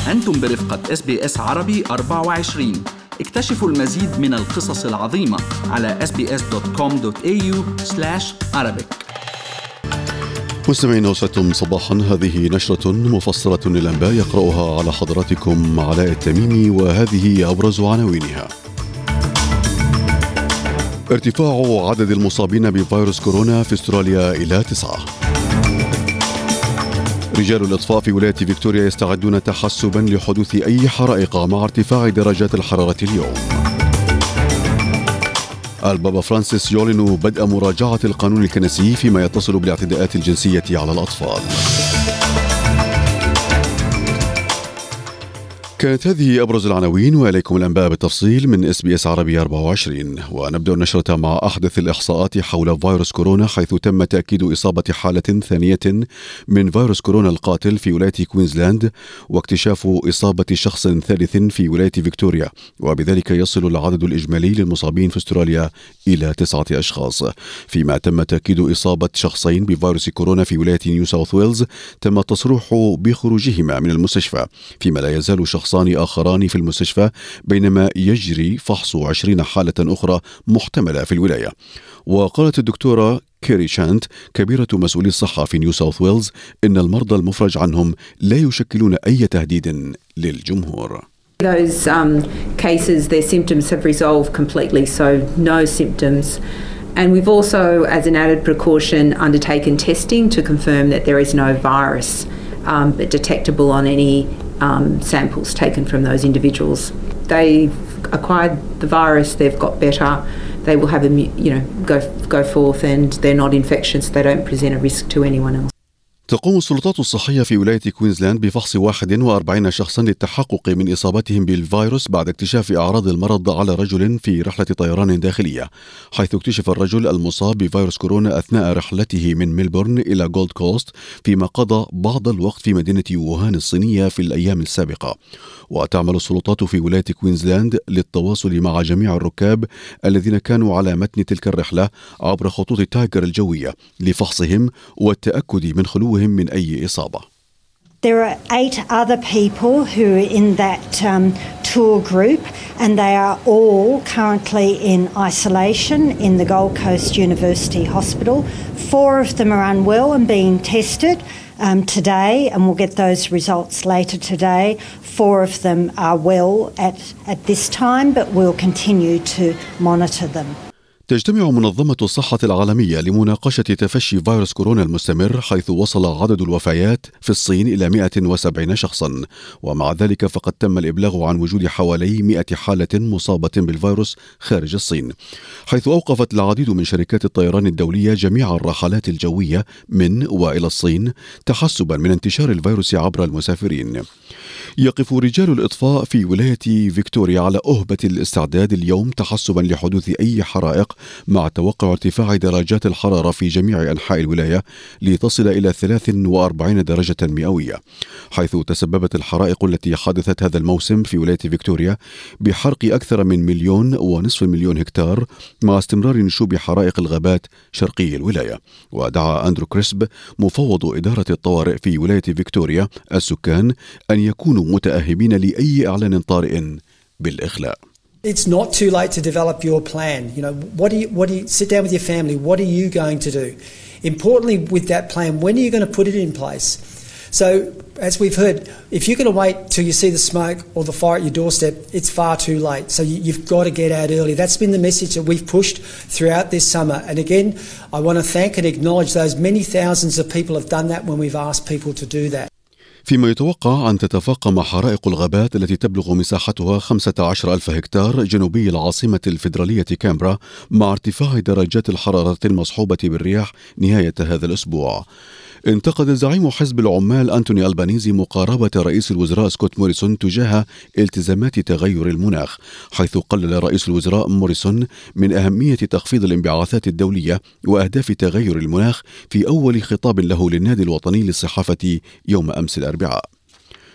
أنتم برفقة SBS عربي 24. اكتشفوا المزيد من القصص العظيمة على sbs.com.au/arabic. مستمعين وسعدتم صباحا. هذه نشرة مفصلة للأنباء يقرأها على حضراتكم علاء التميمي، وهذه أبرز عناوينها. ارتفاع عدد المصابين بفيروس كورونا في استراليا إلى 9. رجال الإطفاء في ولاية فيكتوريا يستعدون تحسبا لحدوث أي حرائق مع ارتفاع درجات الحرارة اليوم. البابا فرانسيس يعلن بدء مراجعة القانون الكنسي فيما يتصل بالاعتداءات الجنسية على الأطفال. كانت هذه أبرز العناوين، وإليكم الأنباء بالتفصيل من SBS عربي 24. ونبدأ النشرة مع أحدث الإحصاءات حول فيروس كورونا، حيث تم تأكيد إصابة حالة ثانية من فيروس كورونا القاتل في ولاية كوينزلاند، واكتشاف إصابة شخص ثالث في ولاية فيكتوريا، وبذلك يصل العدد الإجمالي للمصابين في استراليا إلى 9 أشخاص. فيما تم تأكيد إصابة شخصين بفيروس كورونا في ولاية نيو ساوث ويلز، تم التصريح بخروجهما من المستشفى، فيما لا يزال شخصان آخران في المستشفى، بينما يجري فحص 20 حالة أخرى محتملة في الولاية. وقالت الدكتورة كيري شانت كبيرة مسؤولي الصحة في نيو ساوث ويلز إن المرضى المفرج عنهم لا يشكلون أي تهديد للجمهور. Those cases, their symptoms have resolved completely, so no symptoms. And we've also, as an added precaution, undertaken testing to confirm that there is no virus detectable on any samples taken from those individuals. They've acquired the virus, they've got better, they will have go forth, and they're not infectious, they don't present a risk to anyone else. تقوم السلطات الصحية في ولاية كوينزلاند بفحص 41 شخصا للتحقق من إصابتهم بالفيروس بعد اكتشاف أعراض المرض على رجل في رحلة طيران داخلية، حيث اكتشف الرجل المصاب بفيروس كورونا أثناء رحلته من ميلبورن إلى جولد كوست، فيما قضى بعض الوقت في مدينة ووهان الصينية في الأيام السابقة. وتعمل السلطات في ولاية كوينزلاند للتواصل مع جميع الركاب الذين كانوا على متن تلك الرحلة عبر خطوط التايجر الجوية لفحصهم والتأكد من خلوهم من أي إصابة. There are 8 other people who are in that tour group, and they are all currently in isolation in the Gold Coast University Hospital. 4 of them are unwell and being tested today, and we'll get those results later today. 4 of them are well at this time, but we'll continue to monitor them. تجتمع منظمة الصحة العالمية لمناقشة تفشي فيروس كورونا المستمر، حيث وصل عدد الوفيات في الصين إلى 170 شخصا، ومع ذلك فقد تم الإبلاغ عن وجود حوالي 100 حالة مصابة بالفيروس خارج الصين، حيث أوقفت العديد من شركات الطيران الدولية جميع الرحلات الجوية من وإلى الصين تحسبا من انتشار الفيروس عبر المسافرين. يقف رجال الإطفاء في ولاية فيكتوريا على أهبة الاستعداد اليوم تحسبا لحدوث أي حرائق، مع توقع ارتفاع درجات الحرارة في جميع أنحاء الولاية لتصل إلى 43 درجة مئوية، حيث تسببت الحرائق التي حدثت هذا الموسم في ولاية فيكتوريا بحرق أكثر من 1.5 مليون هكتار، مع استمرار نشوب حرائق الغابات شرقي الولاية. ودعا أندرو كريسب مفوض إدارة الطوارئ في ولاية فيكتوريا السكان أن يكونوا متأهبين لأي إعلان طارئ بالإخلاء. It's not too late to develop your plan. What do you sit down with your family? What are you going to do? Importantly, with that plan, when are you going to put it in place? So, as we've heard, if you're going to wait till you see the smoke or the fire at your doorstep, it's far too late. So you've got to get out early. That's been the message that we've pushed throughout this summer. And again, I want to thank and acknowledge those many thousands of people have done that when we've asked people to do that. فيما يتوقع أن تتفاقم حرائق الغابات التي تبلغ مساحتها 15,000 هكتار جنوبي العاصمة الفيدرالية كامبرا، مع ارتفاع درجات الحرارة المصحوبة بالرياح نهاية هذا الأسبوع. انتقد زعيم حزب العمال أنتوني ألبانيزي مقاربة رئيس الوزراء سكوت موريسون تجاه التزامات تغير المناخ، حيث قلل رئيس الوزراء موريسون من أهمية تخفيض الانبعاثات الدولية وأهداف تغير المناخ في أول خطاب له للنادي الوطني للصحافة يوم أمس الأربعاء.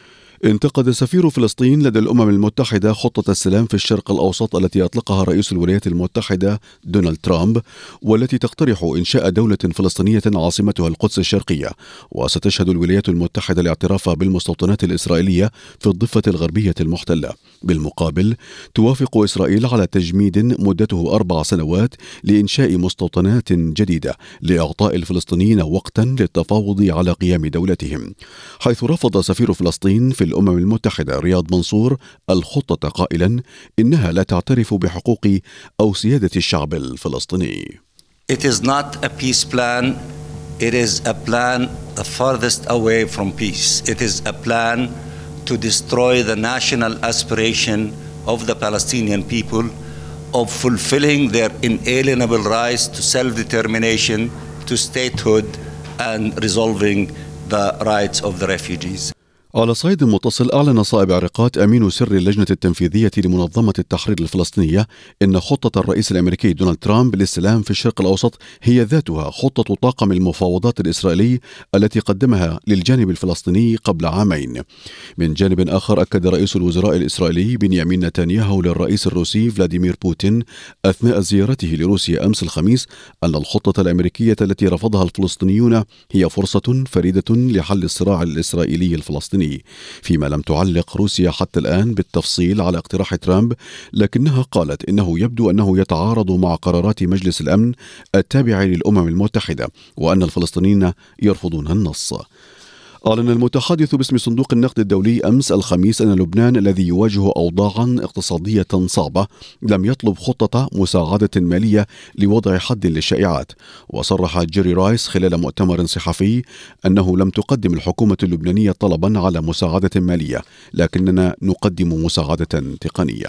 انتقد سفير فلسطين لدى الأمم المتحدة خطة السلام في الشرق الأوسط التي أطلقها رئيس الولايات المتحدة دونالد ترامب، والتي تقترح إنشاء دولة فلسطينية عاصمتها القدس الشرقية، وستشهد الولايات المتحدة الاعتراف بالمستوطنات الإسرائيلية في الضفة الغربية المحتلة. بالمقابل توافق إسرائيل على تجميد مدته 4 سنوات لإنشاء مستوطنات جديدة لإعطاء الفلسطينيين وقتا للتفاوض على قيام دولتهم، حيث رفض سفير فلسطين في الأمم المتحدة رياض منصور الخطة قائلا إنها لا تعترف بحقوق أو سيادة الشعب الفلسطيني. It is not a peace plan. It is a plan the farthest away from peace. It is a plan to destroy the national aspiration of the Palestinian people of fulfilling their inalienable rights to self-determination, to statehood, and resolving the rights of the refugees. على صعيد متصل، أعلن صائب عرقات أمين سر اللجنة التنفيذية لمنظمة التحرير الفلسطينية إن خطة الرئيس الأمريكي دونالد ترامب للسلام في الشرق الأوسط هي ذاتها خطة طاقم المفاوضات الإسرائيلي التي قدمها للجانب الفلسطيني قبل عامين. من جانب آخر، أكد رئيس الوزراء الإسرائيلي بنيامين نتنياهو للرئيس الروسي فلاديمير بوتين أثناء زيارته لروسيا أمس الخميس أن الخطة الأمريكية التي رفضها الفلسطينيون هي فرصة فريدة لحل الصراع الإسرائيلي الفلسطيني، فيما لم تعلق روسيا حتى الآن بالتفصيل على اقتراح ترامب، لكنها قالت إنه يبدو أنه يتعارض مع قرارات مجلس الأمن التابع للأمم المتحدة، وأن الفلسطينيين يرفضون النص. أعلن المتحدث باسم صندوق النقد الدولي أمس الخميس أن لبنان الذي يواجه أوضاعا اقتصادية صعبة لم يطلب خطة مساعدة مالية لوضع حد للشائعات. وصرح جيري رايس خلال مؤتمر صحفي أنه لم تقدم الحكومة اللبنانية طلبا على مساعدة مالية، لكننا نقدم مساعدة تقنية.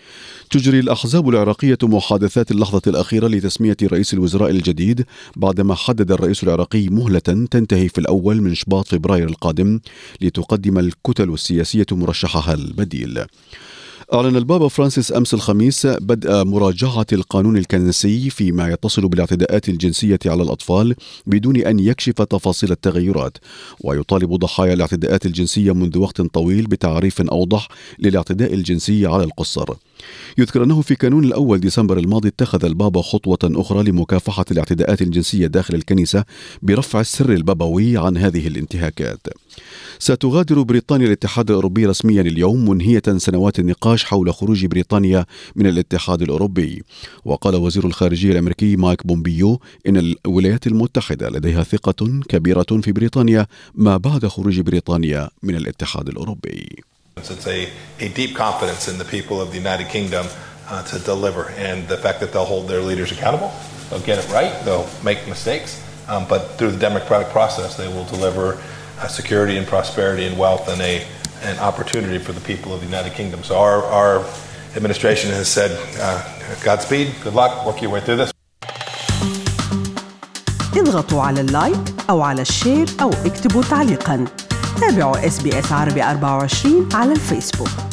تجري الأحزاب العراقية محادثات اللحظة الأخيرة لتسمية رئيس الوزراء الجديد، بعدما حدد الرئيس العراقي مهلة تنتهي في الأول من شباط فبراير القادم لتقدم الكتل السياسية مرشحها البديل. أعلن البابا فرانسيس أمس الخميس بدء مراجعة القانون الكنسي فيما يتصل بالاعتداءات الجنسية على الأطفال بدون أن يكشف تفاصيل التغيرات، ويطالب ضحايا الاعتداءات الجنسية منذ وقت طويل بتعريف أوضح للاعتداء الجنسي على القُصّر. يذكر أنه في كانون الأول ديسمبر الماضي اتخذ البابا خطوة أخرى لمكافحة الاعتداءات الجنسية داخل الكنيسة برفع السر البابوي عن هذه الانتهاكات. ستغادر بريطانيا الاتحاد الأوروبي رسميا اليوم، منهية سنوات النقاش حول خروج بريطانيا من الاتحاد الأوروبي. وقال وزير الخارجية الأمريكي مايك بومبيو إن الولايات المتحدة لديها ثقة كبيرة في بريطانيا ما بعد خروج بريطانيا من الاتحاد الأوروبي. It's a deep confidence in the people of the United Kingdom to deliver, and the fact that they'll hold their leaders accountable, they'll get it right, they'll make mistakes, but through the democratic process they will deliver security and prosperity and wealth and an opportunity for the people of the United Kingdom. So our administration has said, Godspeed, good luck, work your way through this. اضغطوا على اللايك أو على الشير أو اكتبوا تعليقاً. تابعوا SBS عربي 24 على الفيسبوك.